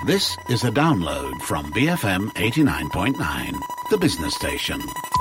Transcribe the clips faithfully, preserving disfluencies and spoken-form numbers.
This is a download from B F M eighty-nine point nine, the business station.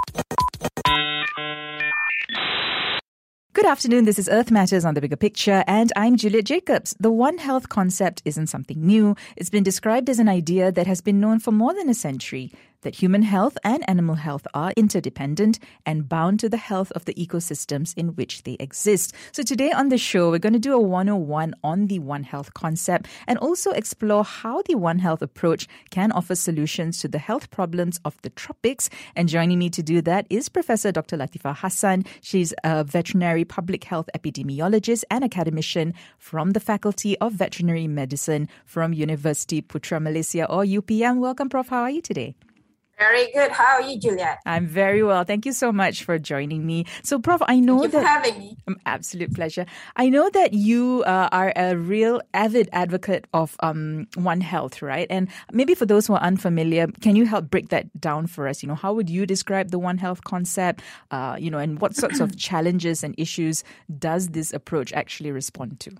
Good afternoon, this is Earth Matters on The Bigger Picture, and I'm Juliet Jacobs. The One Health concept isn't something new. It's been described as an idea that has been known for more than a century, that human health and animal health are interdependent and bound to the health of the ecosystems in which they exist. So today on the show, we're going to do a one oh one on the One Health concept and also explore how the One Health approach can offer solutions to the health problems of the tropics. And joining me to do that is Professor Doctor Latifah Hassan. She's a veterinary public health epidemiologist and academician from the Faculty of Veterinary Medicine from University Putra Malaysia, or U P M. Welcome, Professor How are you today? Very good. How are you, Juliet? I'm very well. Thank you so much for joining me. So, Professor I know Thank you that... for having me. Um, absolute pleasure. I know that you uh, are a real avid advocate of um, One Health, right? And maybe for those who are unfamiliar, can you help break that down for us? You know, how would you describe the One Health concept? Uh, you know, and what sorts of challenges and issues does this approach actually respond to?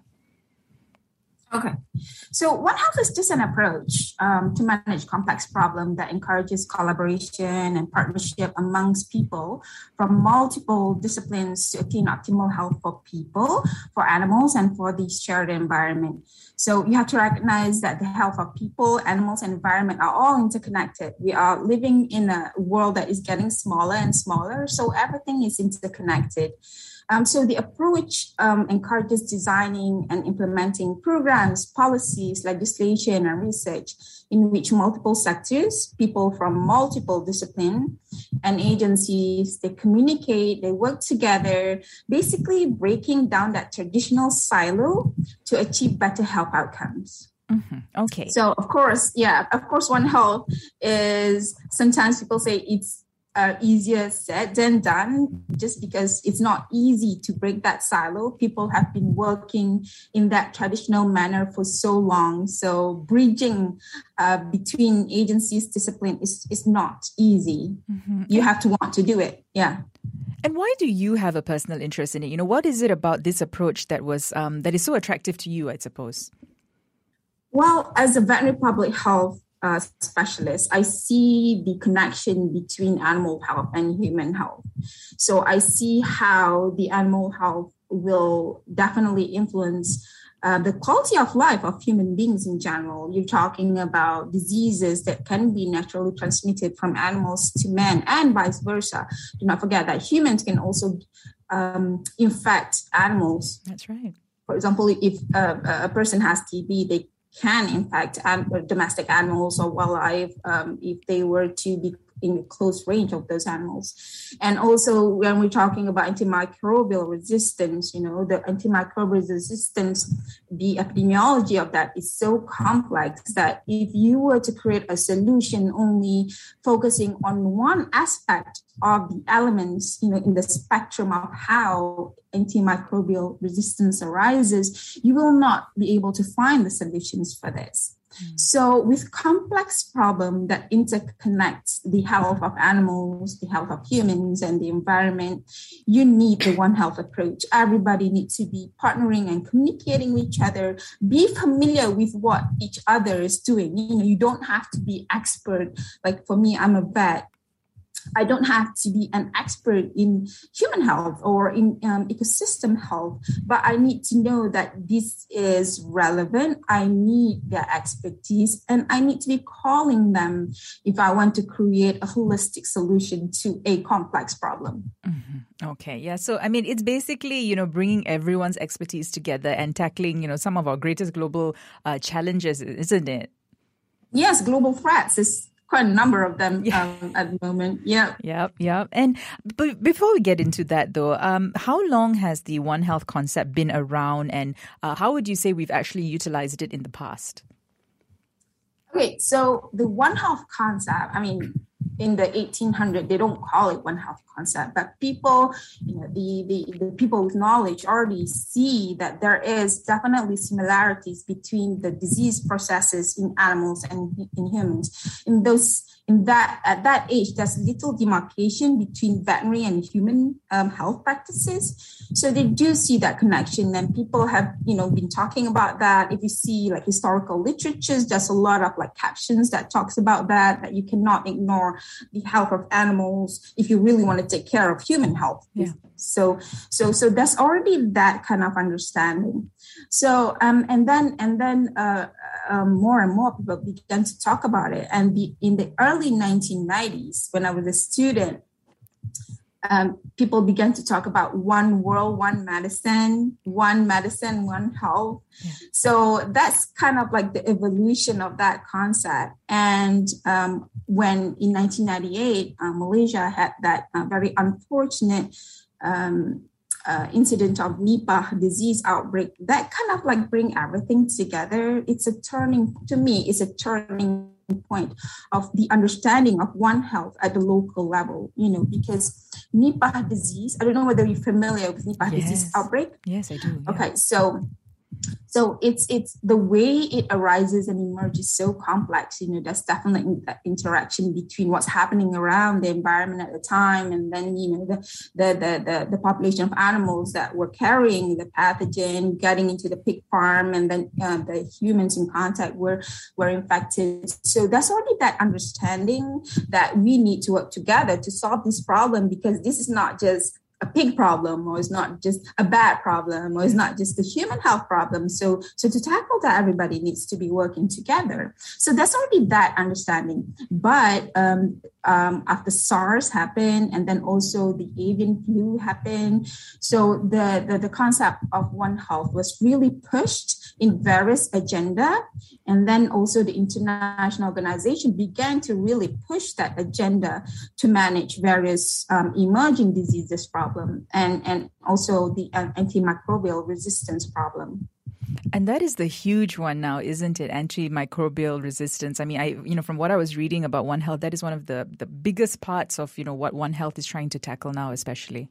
Okay. So One Health is just an approach um, to manage complex problems that encourages collaboration and partnership amongst people from multiple disciplines to attain optimal health for people, for animals, and for the shared environment. So you have to recognize that the health of people, animals, and environment are all interconnected. We are living in a world that is getting smaller and smaller, so everything is interconnected. Um, so the approach um, encourages designing and implementing programs, policies, legislation, and research in which multiple sectors, people from multiple disciplines and agencies, they communicate, they work together, basically breaking down that traditional silo to achieve better health outcomes. Mm-hmm. Okay. So, of course, yeah, of course, One Health is, sometimes people say it's Uh, easier said than done, just because it's not easy to break that silo. People have been working in that traditional manner for so long. So bridging uh, between agencies' discipline is, is not easy. Mm-hmm. You have to want to do it. Yeah. And why do you have a personal interest in it? You know, what is it about this approach that was um, that is so attractive to you, I suppose? Well, as a veterinary public health Uh, specialist, I see the connection between animal health and human health. So I see how the animal health will definitely influence uh, the quality of life of human beings in general. You're talking about diseases that can be naturally transmitted from animals to men and vice versa. Do not forget that humans can also um, infect animals. That's right. For example, if uh, a person has T B, they can infect um, domestic animals or wildlife um, if they were to be in close range of those animals. And also when we're talking about antimicrobial resistance, you know, the antimicrobial resistance, the epidemiology of that is so complex that if you were to create a solution only focusing on one aspect of the elements, you know, in the spectrum of how antimicrobial resistance arises, you will not be able to find the solutions for this. Mm. So with complex problem that interconnects the health of animals, the health of humans, and the environment, you need the One Health approach. Everybody needs to be partnering and communicating with each other, be familiar with what each other is doing. You know, you don't have to be expert. Like for me, I'm a vet. I don't have to be an expert in human health or in um, ecosystem health, but I need to know that this is relevant. I need their expertise, and I need to be calling them if I want to create a holistic solution to a complex problem. Mm-hmm. Okay, yeah. So, I mean, it's basically, you know, bringing everyone's expertise together and tackling, you know, some of our greatest global uh, challenges, isn't it? Yes, global threats is quite a number of them yeah. um, at the moment. Yeah. Yep, yep. And b- before we get into that, though, um, how long has the One Health concept been around, and uh, how would you say we've actually utilized it in the past? Okay, so the One Health concept, I mean, in the eighteen hundreds, they don't call it One Health concept, but people, you know, the, the, the people with knowledge already see that there is definitely similarities between the disease processes in animals and in humans. In those in that at that age, there's little demarcation between veterinary and human um, health practices. So they do see that connection, and people have, you know, been talking about that. If you see like historical literatures, there's a lot of like captions that talks about that, that you cannot ignore the health of animals if you really want to take care of human health. Yeah. So, so, so there's already that kind of understanding. So, um, and then, and then, uh, um, more and more people began to talk about it. And the, in the early nineteen nineties, when I was a student, um, people began to talk about one world, one medicine, one medicine, one health. Yeah. So that's kind of like the evolution of that concept. And um, when in nineteen ninety-eight, uh, Malaysia had that uh, very unfortunate um, uh, incident of Nipah disease outbreak, that kind of like bring everything together. It's a turning, to me, it's a turning point of the understanding of One Health at the local level, you know, because Nipah disease, I don't know whether you're familiar with Nipah yes. disease outbreak. Yes, I do. Yeah. Okay, so so it's it's the way it arises and emerges so complex. You know, there's definitely that interaction between what's happening around the environment at the time, and then, you know, the the the the, the population of animals that were carrying the pathogen getting into the pig farm, and then uh, the humans in contact were were infected. So that's already that understanding that we need to work together to solve this problem, because this is not just a pig problem, or it's not just a bat problem, or it's not just a human health problem. So, so to tackle that, everybody needs to be working together. So that's already that understanding. But um, um, after SARS happened, and then also the avian flu happened, so the, the, the concept of One Health was really pushed in various agenda. And then also the international organization began to really push that agenda to manage various um, emerging diseases problem, and, and also the uh, antimicrobial resistance problem. And that is the huge one now, isn't it? Antimicrobial resistance. I mean, I, you know, from what I was reading about One Health, that is one of the, the biggest parts of, you know, what One Health is trying to tackle now, especially.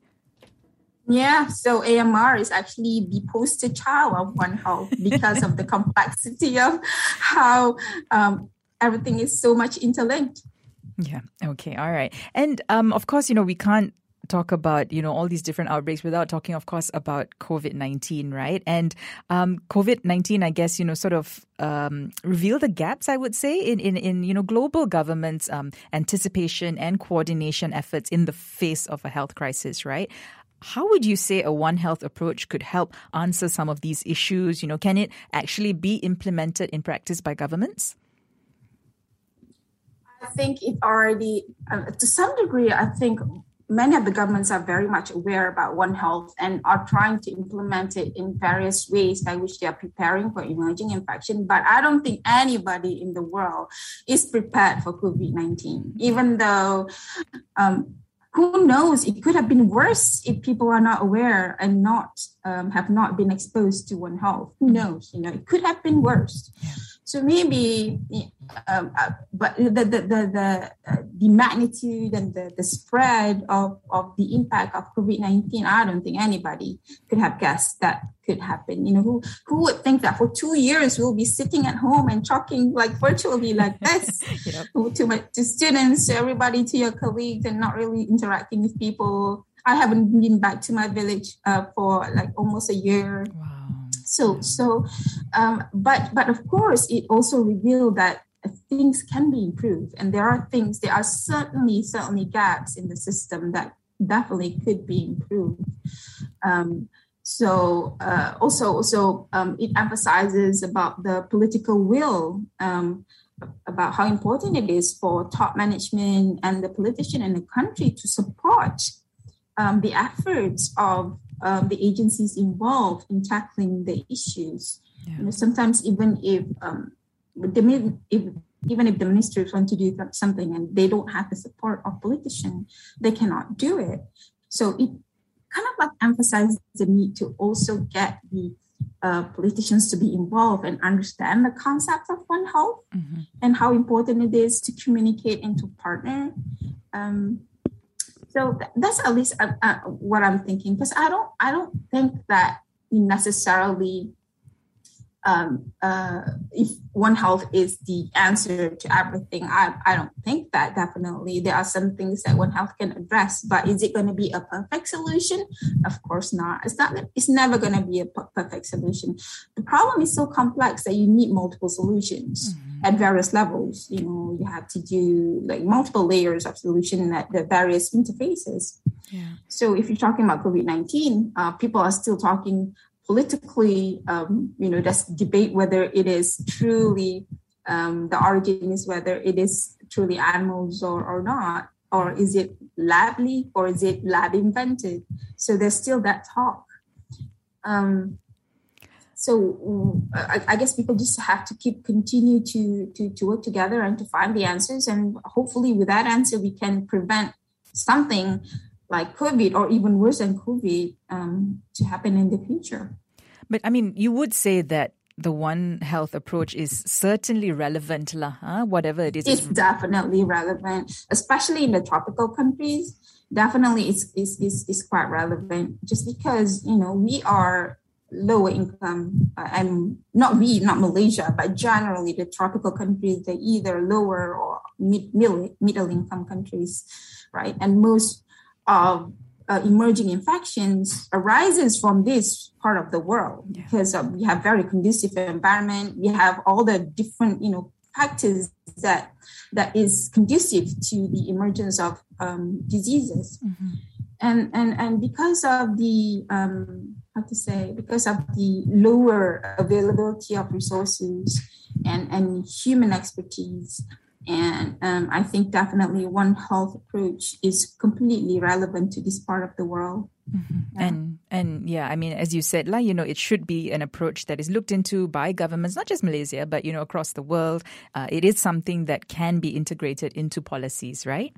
Yeah, so A M R is actually the poster child of One Health because of the complexity of how um, everything is so much interlinked. Yeah. Okay. All right. And um, of course, you know, we can't talk about, you know, all these different outbreaks without talking, of course, about COVID nineteen, right? And um, COVID nineteen, I guess, you know, sort of um, reveal the gaps, I would say, in, in, in you know, global governments' um, anticipation and coordination efforts in the face of a health crisis, right? How would you say a One Health approach could help answer some of these issues? You know, can it actually be implemented in practice by governments? I think it already, uh, to some degree, I think many of the governments are very much aware about One Health and are trying to implement it in various ways by which they are preparing for emerging infection. But I don't think anybody in the world is prepared for COVID nineteen, even though um, who knows, it could have been worse if people are not aware and not um, have not been exposed to One Health. Who knows? You know, it could have been worse. So maybe, um, uh, but the the the the, uh, the magnitude and the, the spread of, of the impact of COVID nineteen, I don't think anybody could have guessed that could happen. You know, who who would think that for two years we'll be sitting at home and talking like virtually like this yep. to my to students, to everybody, to your colleagues, and not really interacting with people. I haven't been back to my village uh, for like almost a year. Wow. So, so, um, but, but of course, it also revealed that things can be improved, and there are things, there are certainly, certainly gaps in the system that definitely could be improved. Um, so, uh, also, also, um, it emphasizes about the political will, um, about how important it is for top management and the politician in the country to support um, the efforts of Um, the agencies involved in tackling the issues. Yeah. You know, sometimes even if, um, the, if even if the ministers want to do something and they don't have the support of politicians, they cannot do it. So it kind of like emphasizes the need to also get the uh, politicians to be involved and understand the concept of One Health mm-hmm. and how important it is to communicate and to partner. Um, So that's at least uh, uh, what I'm thinking, because I don't, I don't think that necessarily um, uh, if One Health is the answer to everything, I, I don't think that. Definitely there are some things that One Health can address, but is it going to be a perfect solution? Of course not. It's not. It's never going to be a perfect solution. The problem is so complex that you need multiple solutions mm-hmm. at various levels. You know, you have to do like multiple layers of solution at the various interfaces. Yeah. So if you're talking about COVID nineteen, uh, people are still talking politically, um, you know, there's debate whether it is truly, um, the origin is whether it is truly animals or, or not, or is it lably or is it lab invented? So there's still that talk. Um, so I, I guess people just have to keep continue to, to, to work together and to find the answers. And hopefully with that answer, we can prevent something like COVID or even worse than COVID um, to happen in the future. But I mean, you would say that the One Health approach is certainly relevant, lah, huh? Whatever it is. It's definitely relevant, especially in the tropical countries. Definitely it's, it's, it's, it's quite relevant just because, you know, we are lower income uh, and not we, not Malaysia, but generally the tropical countries, they're either lower or mid, middle, middle income countries, right? And most of uh, emerging infections arises from this part of the world yeah. because uh, we have very conducive environment. We have all the different, you know, factors that that is conducive to the emergence of um, diseases. Mm-hmm. And, and, and because of the, um, how to say, because of the lower availability of resources and, and human expertise, And um, I think definitely One Health approach is completely relevant to this part of the world. Mm-hmm. Yeah. And and yeah, I mean, as you said, like, you know, it should be an approach that is looked into by governments, not just Malaysia, but, you know, across the world. Uh, it is something that can be integrated into policies, right?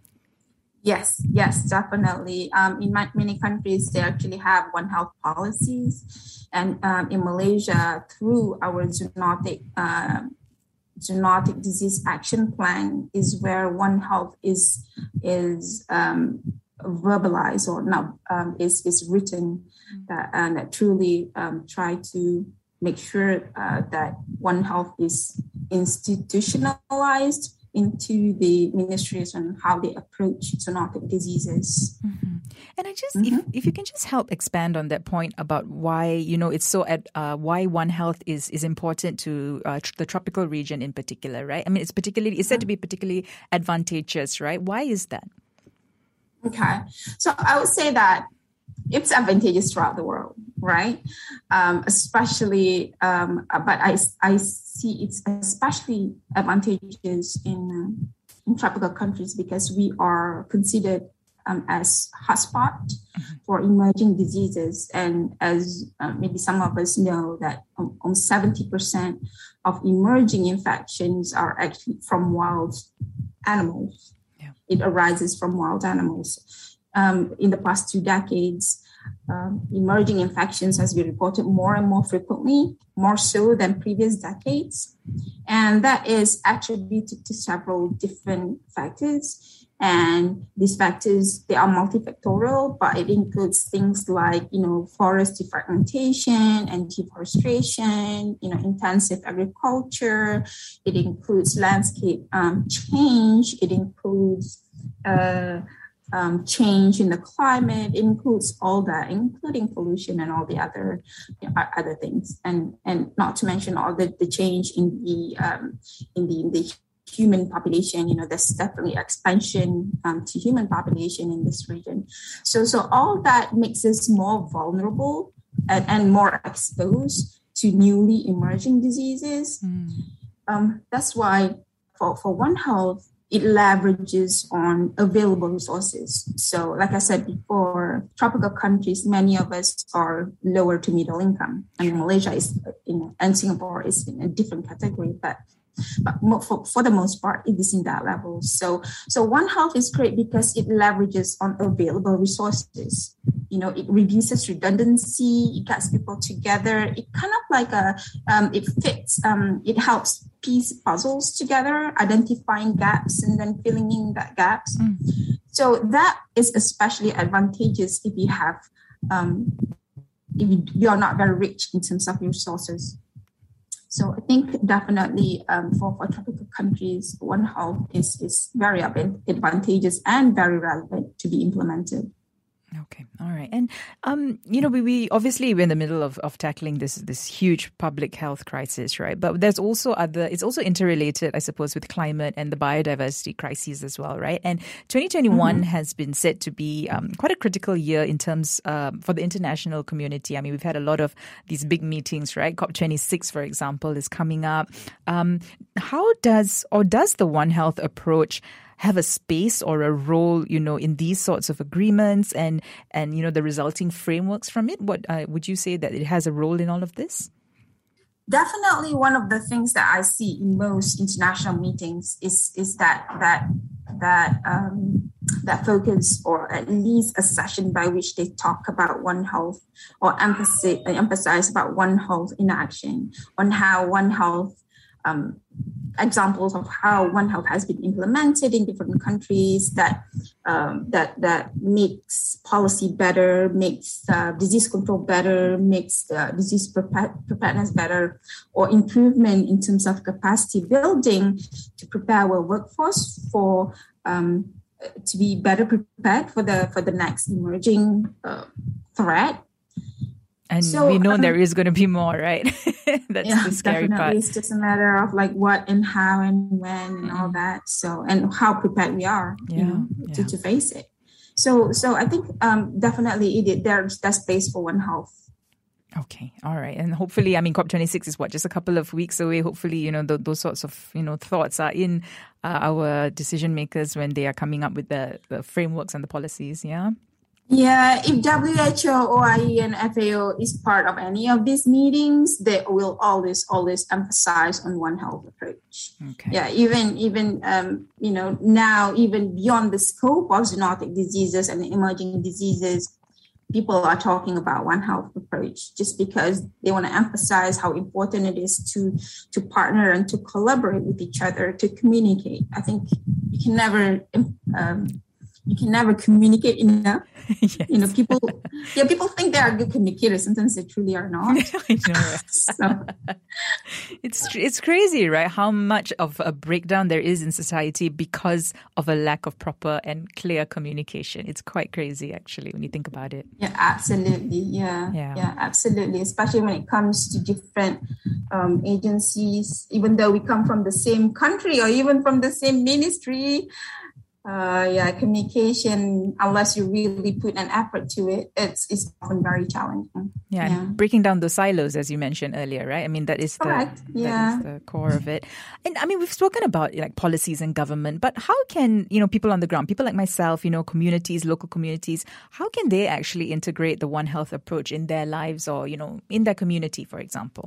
Yes, yes, definitely. Um, in my, many countries, they actually have One Health policies. And um, in Malaysia, through our zoonotic uh, zoonotic disease action plan is where One Health is is um, verbalized or not um, is is written that and that truly um, try to make sure uh, that One Health is institutionalized into the ministries and how they approach zoonotic diseases. Mm-hmm. And I just, mm-hmm. if, if you can just help expand on that point about why, you know, it's so, ad, uh, why One Health is, is important to uh, tr- the tropical region in particular, right? I mean, it's particularly, it's said to be particularly advantageous, right? Why is that? Okay. So I would say that it's advantageous throughout the world, right? Um, especially, um, but I, I see it's especially advantageous in, um, in tropical countries because we are considered um, as hotspot mm-hmm. for emerging diseases. And as uh, maybe some of us know that um, almost seventy percent of emerging infections are actually from wild animals. Yeah. It arises from wild animals. Um, in the past two decades, um, emerging infections has been reported more and more frequently, more so than previous decades. And that is attributed to several different factors. And these factors, they are multifactorial, but it includes things like, you know, forest defragmentation and deforestation, you know, intensive agriculture. It includes landscape um, change. It includes uh, Um, change in the climate, includes all that, including pollution and all the other you know, other things, and and not to mention all the, the change in the um, in the in the human population. You know, there's definitely expansion um, to human population in this region. So so all that makes us more vulnerable and, and more exposed to newly emerging diseases. Mm. Um, that's why for for One Health, it leverages on available resources. So like I said before, tropical countries, many of us are lower to middle income. I mean, Malaysia is, you know, and Singapore is in a different category, but but for, for the most part, it is in that level. So, so One Health is great because it leverages on available resources. You know, it reduces redundancy, it gets people together. It kind of like a, um, it fits, um, it helps piece puzzles together, identifying gaps and then filling in that gaps. Mm. So that is especially advantageous if you have, um, if you, you are not very rich in terms of resources. So I think definitely um, for, for tropical countries, One Health is, is very advantageous and very relevant to be implemented. Okay. All right. And, um, you know, we, we obviously we're in the middle of, of tackling this this huge public health crisis, right? But there's also other, it's also interrelated, I suppose, with climate and the biodiversity crises as well, right? And twenty twenty-one mm-hmm. has been said to be um, quite a critical year in terms um, for the international community. I mean, we've had a lot of these big meetings, right? COP twenty-six, for example, is coming up. Um, how does, or does the One Health approach have a space or a role, you know, in these sorts of agreements and, and you know, the resulting frameworks from it? What uh, would you say that it has a role in all of this? Definitely one of the things that I see in most international meetings is is that that that um, that focus, or at least a session by which they talk about One Health or emphasize, emphasize about One Health in action, on how One Health um, examples of how One Health has been implemented in different countries that um, that that makes policy better, makes uh, disease control better, makes uh, disease preparedness better, or improvement in terms of capacity building to prepare our workforce for um, to be better prepared for the for the next emerging uh, threat. And so, we know um, there is going to be more, right? That's yeah, the scary definitely. part. It's just a matter of like what and how and when and all that. So, and how prepared we are, yeah, you know, yeah. to, to face it. So, so I think um, definitely it, there's that space for One Health. Okay, all right, and hopefully, I mean, COP twenty-six is what, just a couple of weeks away. Hopefully, you know, th- those sorts of you know thoughts are in uh, our decision makers when they are coming up with the, the frameworks and the policies. Yeah. Yeah, if W H O, O I E, and F A O is part of any of these meetings, they will always, always emphasize on One Health approach. Okay. Yeah, even, even um, you know, now, even beyond the scope of zoonotic diseases and emerging diseases, people are talking about One Health approach just because they want to emphasize how important it is to, to partner and to collaborate with each other, to communicate. I think you can never... Um, You can never communicate enough. Yes. You know, people, yeah, people think they are good communicators. Sometimes they truly are not. I know. So. It's it's crazy, right? How much of a breakdown there is in society because of a lack of proper and clear communication. It's quite crazy, actually, when you think about it. Yeah, absolutely. Yeah, yeah, yeah absolutely. Especially when it comes to different um, agencies, even though we come from the same country or even from the same ministry. Uh, yeah, communication, unless you really put an effort to it, it's it's often very challenging. Yeah, yeah. And breaking down those silos, as you mentioned earlier, right? I mean, that is the, Correct. Yeah. that is the core of it. And I mean, we've spoken about like policies and government, but how can, you know, people on the ground, people like myself, you know, communities, local communities, how can they actually integrate the One Health approach in their lives or, you know, in their community, for example?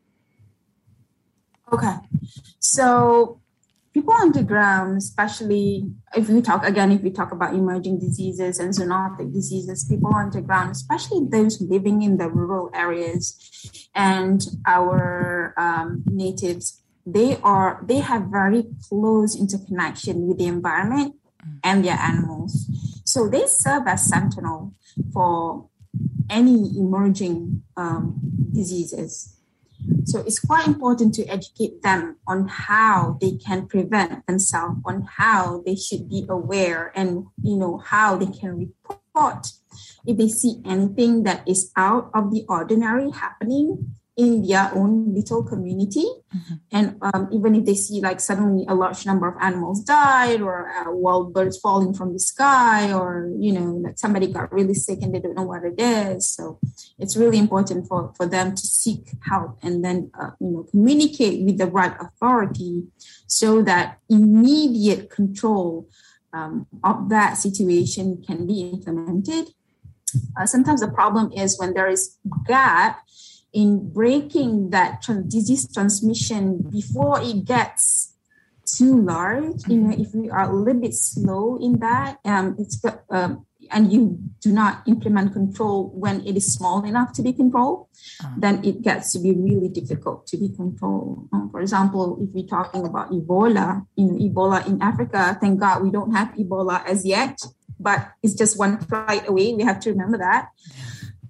Okay. So people on the ground, especially if we talk, again, if we talk about emerging diseases and zoonotic diseases, people on the ground, especially those living in the rural areas and our um, natives, they are, they have very close interconnection with the environment and their animals. So they serve as sentinel for any emerging um, diseases. So it's quite important to educate them on how they can prevent themselves, on how they should be aware and, you know, how they can report if they see anything that is out of the ordinary happening in their own little community. Mm-hmm. And um, even if they see like suddenly a large number of animals died or uh, wild birds falling from the sky or, you know, that somebody got really sick and they don't know what it is. So it's really important for, for them to seek help and then, uh, you know, communicate with the right authority so that immediate control um, of that situation can be implemented. Uh, sometimes the problem is when there is gap in breaking that trans- disease transmission before it gets too large. You know, if we are a little bit slow in that, um, it's um, and you do not implement control when it is small enough to be controlled, uh-huh. then it gets to be really difficult to be controlled. Um, for example, if we're talking about Ebola, you know, Ebola in Africa, thank God we don't have Ebola as yet, but it's just one flight away. We have to remember that.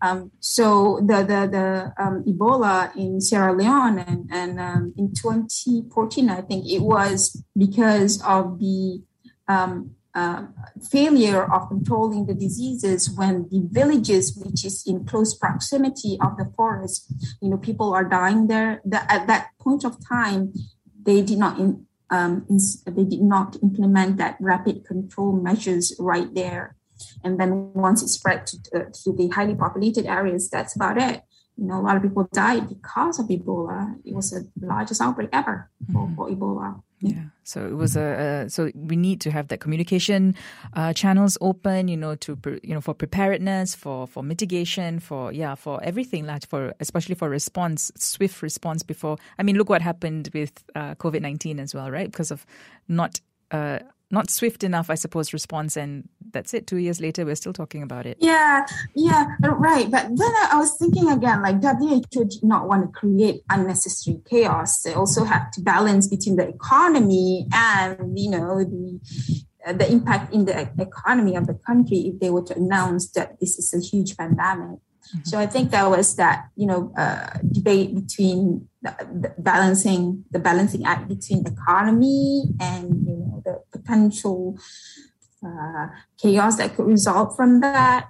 Um, so the the the um, Ebola in Sierra Leone and and um, in twenty fourteen, I think it was because of the um, uh, failure of controlling the diseases when the villages, which is in close proximity of the forest, you know, people are dying there. That at that point of time, they did not in, um, in, they did not implement that rapid control measures right there. And then once it spread to, uh, to the highly populated areas, that's about it. You know, a lot of people died because of Ebola. It was the largest outbreak ever for, for Ebola. Yeah. So it was a, a so we need to have that communication uh, channels open, you know, to pre, you know for preparedness, for for mitigation, for yeah, for everything, like for especially for response, swift response before. I mean, look what happened with uh, COVID nineteen as well, right? Because of not. Uh, Not swift enough, I suppose, response. And that's it. Two years later, we're still talking about it. Yeah, yeah, right. But then I was thinking again, like W H O did not want to create unnecessary chaos. They also have to balance between the economy and, you know, the uh, the impact in the economy of the country if they were to announce that this is a huge pandemic. Mm-hmm. So I think there was that, you know, uh, debate between the, the balancing the balancing act between economy and, you know, the potential uh, chaos that could result from that.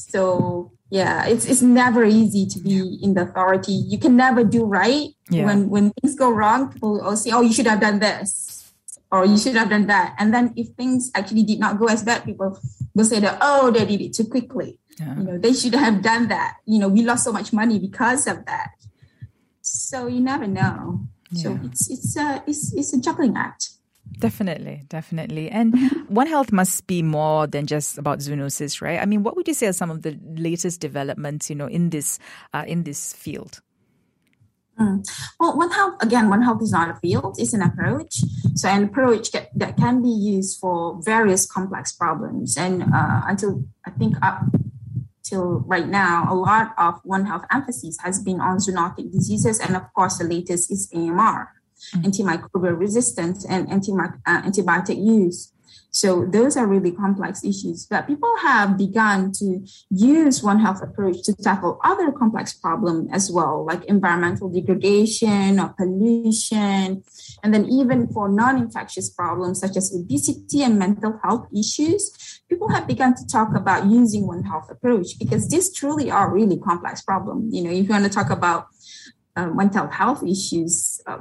So yeah, it's it's never easy to be in the authority. You can never do right. Yeah. When when things go wrong, people will say, "Oh, you should have done this," or "You should have done that." And then if things actually did not go as bad, people will say that, "Oh, they did it too quickly." Yeah. You know, they should have done that. You know, we lost so much money because of that. So you never know. Yeah. So it's it's a it's it's a juggling act. Definitely, definitely. And One Health must be more than just about zoonosis, right? I mean, what would you say are some of the latest developments, you know, in this uh, in this field? Mm. Well, One Health, again, One Health is not a field, it's an approach. So an approach that, that can be used for various complex problems. And uh, until, I think up till right now, a lot of One Health emphasis has been on zoonotic diseases. And of course, the latest is A M R, mm-hmm. antimicrobial resistance and anti- uh, antibiotic use. So those are really complex issues, but people have begun to use One Health approach to tackle other complex problems as well, like environmental degradation or pollution, and then even for non-infectious problems such as obesity and mental health issues, people have begun to talk about using One Health approach because these truly are really complex problems. You know, if you want to talk about uh, mental health issues, uh,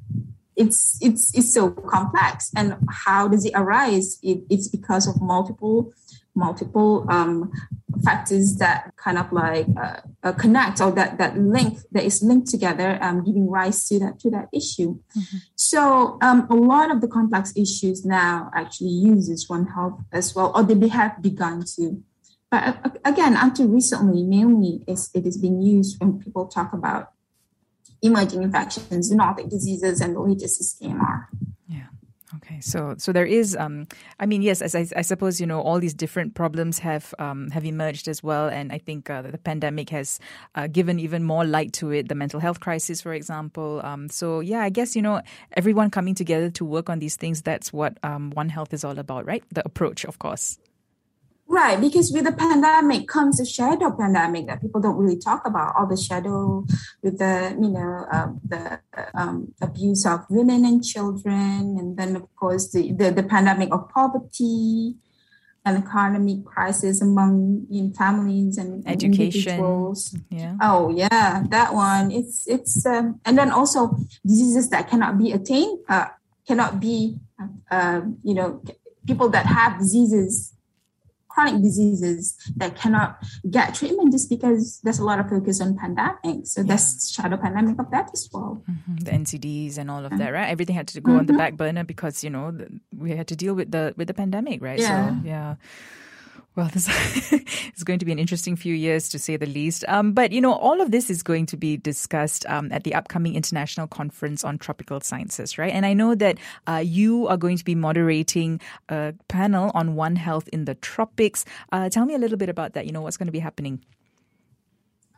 It's it's it's so complex, and how does it arise? It, it's because of multiple multiple um, factors that kind of like uh, uh, connect or that that link that is linked together, um, giving rise to that to that issue. Mm-hmm. So um, a lot of the complex issues now actually uses One Health as well, or they have begun to. But uh, again, until recently, mainly it's, it is being used when people talk about emerging infections, zoonotic diseases, and the latest is A M R. Yeah. Okay. So, so there is. Um, I mean, yes. As I, I suppose you know, all these different problems have um, have emerged as well, and I think uh, the pandemic has uh, given even more light to it. The mental health crisis, for example. Um, so, yeah, I guess you know, everyone coming together to work on these things. That's what um, One Health is all about, right? The approach, of course. Right, because with the pandemic comes a shadow pandemic that people don't really talk about. All the shadow with the, you know, uh, the um, abuse of women and children, and then of course the, the, the pandemic of poverty and economic crisis among you know, families and education. Individuals. Yeah. Oh yeah, that one. It's it's um, and then also diseases that cannot be attained, uh, cannot be, uh, you know, people that have diseases. Chronic diseases that cannot get treatment just because there's a lot of focus on pandemic. So yeah. There's shadow pandemic of that as well. Mm-hmm. The N C Ds and all of that, right? Everything had to go mm-hmm. on the back burner because, you know, we had to deal with the with the pandemic, right? Yeah. So, yeah. Well, this is going to be an interesting few years, to say the least. Um, but, you know, all of this is going to be discussed um, at the upcoming International Conference on Tropical Sciences, right? And I know that uh, you are going to be moderating a panel on One Health in the Tropics. Uh, tell me a little bit about that. You know, what's going to be happening?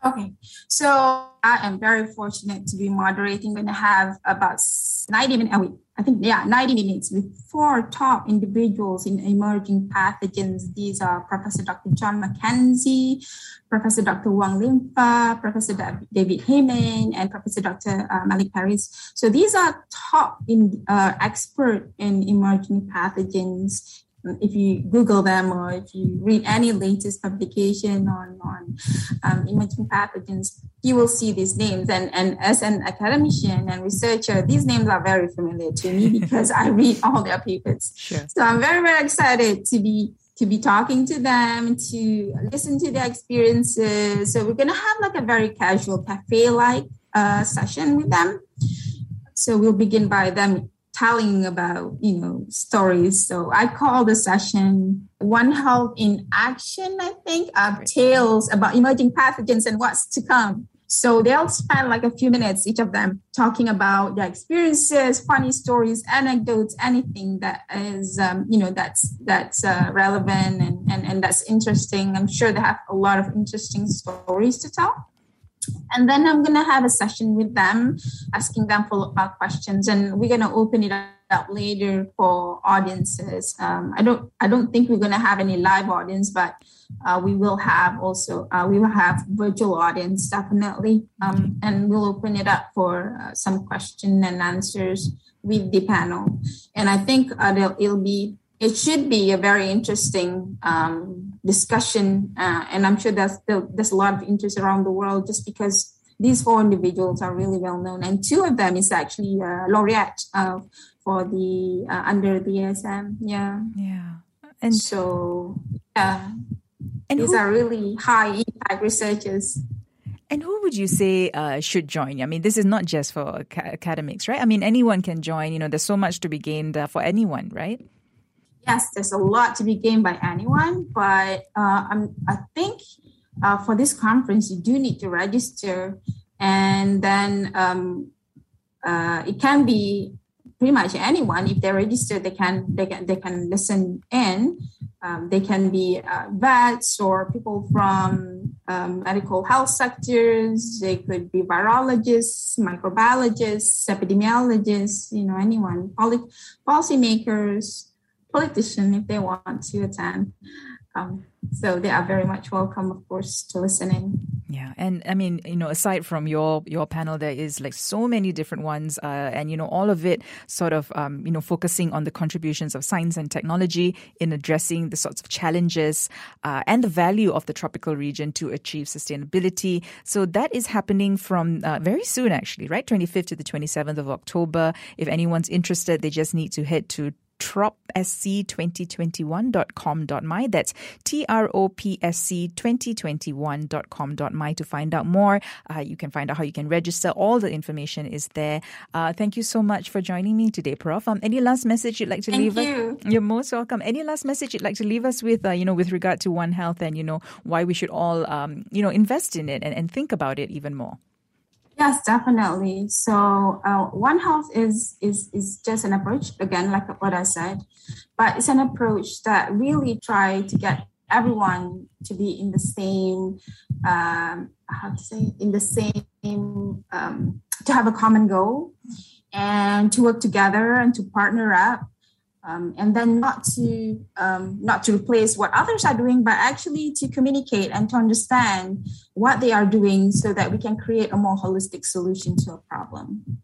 Okay, so I am very fortunate to be moderating. Going to have about ninety minutes. Oh, I think yeah, ninety minutes with four top individuals in emerging pathogens. These are Professor Doctor John McKenzie, Professor Doctor Wang Limfa, Professor David Heyman, and Professor Doctor Uh, Malik Paris. So these are top in uh, expert in emerging pathogens. If you Google them or if you read any latest publication on, on um, emerging pathogens, you will see these names. And, and as an academician and researcher, these names are very familiar to me because I read all their papers. Sure. So I'm very, very excited to be to be talking to them, to listen to their experiences. So we're going to have like a very casual cafe-like uh, session with them. So we'll begin by them telling about, you know, stories. So I call the session One Health in Action, I think, uh, right. Tales about emerging pathogens and what's to come. So they'll spend like a few minutes, each of them, talking about their experiences, funny stories, anecdotes, anything that is, um, you know, that's that's uh, relevant and, and, and that's interesting. I'm sure they have a lot of interesting stories to tell. And then I'm going to have a session with them, asking them follow-up questions, and we're going to open it up later for audiences. Um, I don't, I don't think we're going to have any live audience, but uh, we will have also, uh, we will have virtual audience definitely, um, and we'll open it up for uh, some question and answers with the panel. And I think uh, it'll be, it should be a very interesting um, discussion, uh, and I'm sure there's there's a lot of interest around the world just because these four individuals are really well known, and two of them is actually uh, laureate uh, for the uh, under the A S M. Yeah, yeah, and so yeah, and these who, are really high impact researchers. And who would you say uh, should join? I mean, this is not just for ac- academics, right? I mean, anyone can join. You know, there's so much to be gained uh, for anyone, right? Yes, there's a lot to be gained by anyone, but uh, I'm, I think uh, for this conference, you do need to register, and then um, uh, it can be pretty much anyone. If they register, they can they can they can listen in. Um, they can be uh, vets or people from um, medical health sectors. They could be virologists, microbiologists, epidemiologists. You know, anyone, Poli- policymakers. Politician if they want to attend. Um, so they are very much welcome, of course, to listen in. Yeah. And I mean, you know, aside from your your panel, there is like so many different ones uh, and, you know, all of it sort of, um, you know, focusing on the contributions of science and technology in addressing the sorts of challenges uh, and the value of the tropical region to achieve sustainability. So that is happening from uh, very soon, actually, right? twenty-fifth to the twenty-seventh of October. If anyone's interested, they just need to head to trop s c twenty twenty-one dot com dot my. That's T R O P S C twenty twenty-one dot com dot my to find out more. Uh, you can find out how you can register. All the information is there. Uh, thank you so much for joining me today, Prof. Um, any last message you'd like to thank leave you. us? You're most welcome. Any last message you'd like to leave us with, uh, you know, with regard to One Health and, you know, why we should all, um, you know, invest in it and, and think about it even more? Yes, definitely. So uh, One Health is, is is just an approach, again, like what I said, but it's an approach that really try to get everyone to be in the same, um, how to say, in the same, um, to have a common goal and to work together and to partner up. Um, and then not to um, not to replace what others are doing, but actually to communicate and to understand what they are doing so that we can create a more holistic solution to a problem.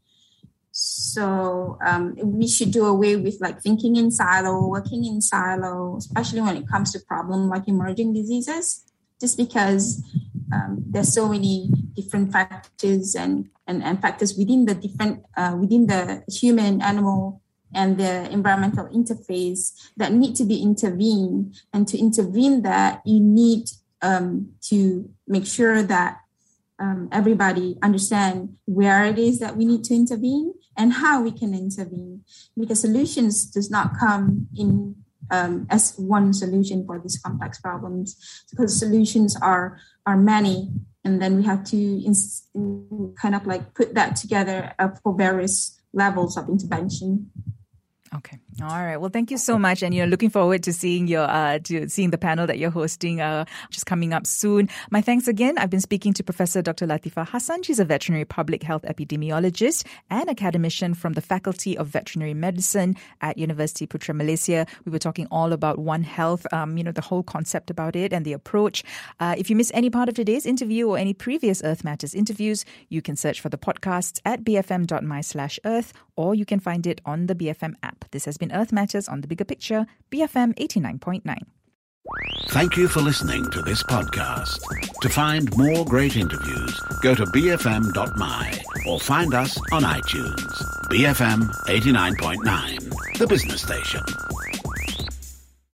So um, we should do away with like thinking in silo, working in silo, especially when it comes to problems like emerging diseases, just because um, there's so many different factors and, and, and factors within the different uh, within the human, animal, and the environmental interface that need to be intervened. And to intervene that, you need um, to make sure that um, everybody understand where it is that we need to intervene and how we can intervene. Because solutions does not come in um, as one solution for these complex problems, because solutions are are many. And then we have to ins- kind of like put that together uh, for various levels of intervention. Okay. All right. Well, thank you so much. And, you know, looking forward to seeing your, uh, to seeing the panel that you're hosting, uh, just coming up soon. My thanks again. I've been speaking to Professor Doctor Latifah Hassan. She's a veterinary public health epidemiologist and academician from the Faculty of Veterinary Medicine at University Putra Malaysia. We were talking all about One Health, um, you know, the whole concept about it and the approach. Uh, if you miss any part of today's interview or any previous Earth Matters interviews, you can search for the podcasts at bfm.my slash earth, or you can find it on the B F M app. This has been Earth Matters on The Bigger Picture, B F M eighty-nine point nine. Thank you for listening to this podcast. To find more great interviews, go to b f m dot m y or find us on iTunes. B F M eighty-nine point nine, the business station.